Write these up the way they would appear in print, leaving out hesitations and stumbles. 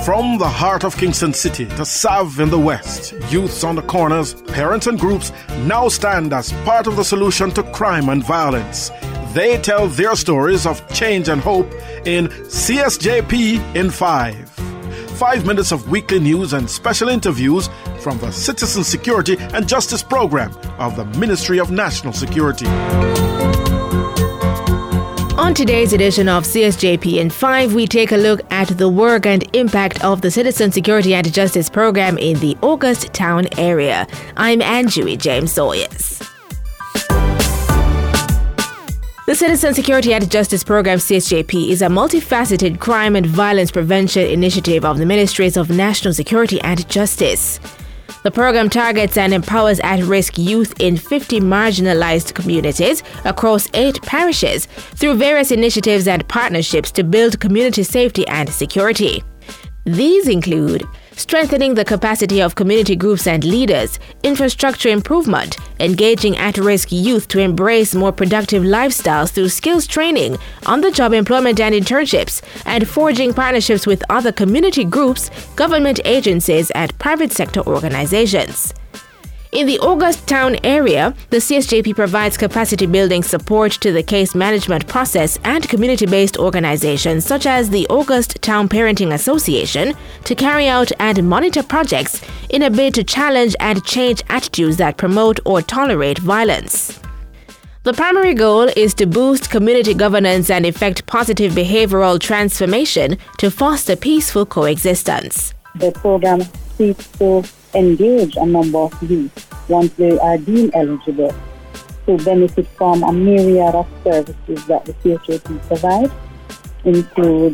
From the heart of Kingston City to Sav in the west, youths on the corners, parents and groups now stand as part of the solution to crime and violence. They tell their stories of change and hope in CSJP in 5. 5 minutes of weekly news and special interviews from the Citizen Security and Justice Program of the Ministry of National Security. On today's edition of CSJP in 5, we take a look at the work and impact of the Citizen Security and Justice Program in the August Town area. I'm Anjui James Sawyers. The Citizen Security and Justice Program CSJP is a multifaceted crime and violence prevention initiative of the Ministries of National Security and Justice. The program targets and empowers at-risk youth in 50 marginalized communities across 8 parishes through various initiatives and partnerships to build community safety and security. These include strengthening the capacity of community groups and leaders, infrastructure improvement, engaging at-risk youth to embrace more productive lifestyles through skills training, on-the-job employment and internships, and forging partnerships with other community groups, government agencies, and private sector organizations. In the August Town area, the CSJP provides capacity building support to the case management process and community-based organizations such as the August Town Parenting Association to carry out and monitor projects in a bid to challenge and change attitudes that promote or tolerate violence. The primary goal is to boost community governance and effect positive behavioral transformation to foster peaceful coexistence. The program seeks to engage a number of youth once they are deemed eligible to benefit from a myriad of services that the CSJP provides, includes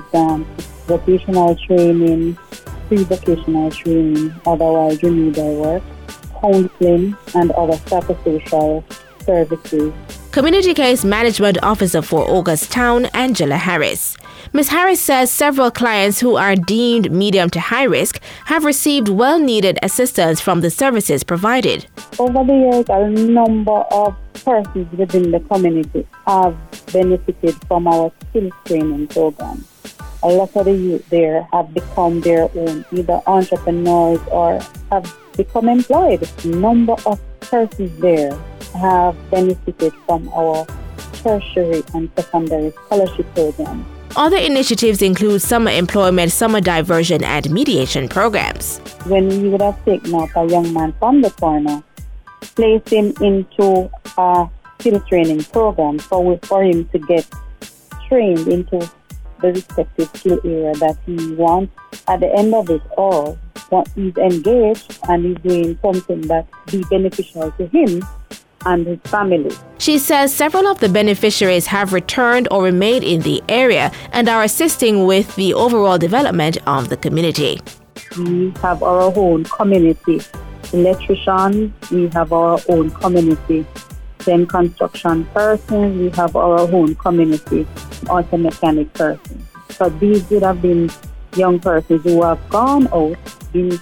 vocational training, pre-vocational training, otherwise remedial work, counseling, and other psychosocial services. Community Case Management Officer for August Town, Angela Harris. Ms. Harris says several clients who are deemed medium to high risk have received well-needed assistance from the services provided. Over the years, a number of persons within the community have benefited from our skills training program. A lot of the youth there have become their own, either entrepreneurs or have become employed. A number of persons there have benefited from our tertiary and secondary scholarship program. Other initiatives include summer employment, summer diversion, and mediation programs. When you would have taken up a young man from the corner, placed him into a skill training program for him to get trained into the respective skill area that he wants. At the end of it all, he's engaged and he's doing something that be beneficial to him and his family. She says several of the beneficiaries have returned or remained in the area and are assisting with the overall development of the community. We have our own community electricians, we have our own community then construction persons, we have our own community auto mechanic persons. So these would have been young persons who have gone out, been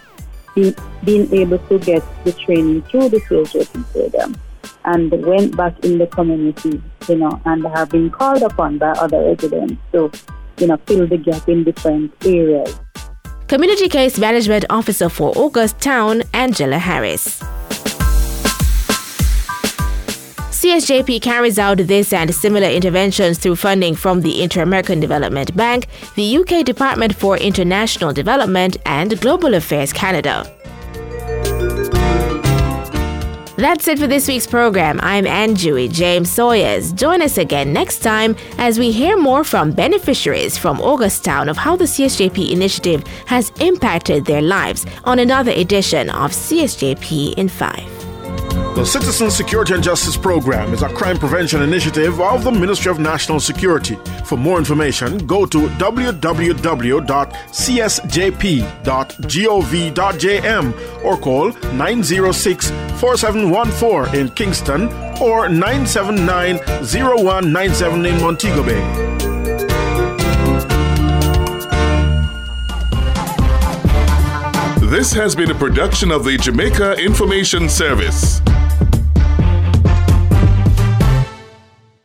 able to get the training through the CSJP program, and went back in the community, and have been called upon by other residents to, fill the gap in different areas. Community Case Management Officer for August Town, Angela Harris. CSJP carries out this and similar interventions through funding from the Inter-American Development Bank, the UK Department for International Development, and Global Affairs Canada. That's it for this week's program. I'm Anjui James Sawyers. Join us again next time as we hear more from beneficiaries from August Town of how the CSJP initiative has impacted their lives on another edition of CSJP in 5. The Citizen Security and Justice Program is a crime prevention initiative of the Ministry of National Security. For more information, go to www.csjp.gov.jm or call 906-4714 in Kingston or 979-0197 in Montego Bay. This has been a production of the Jamaica Information Service.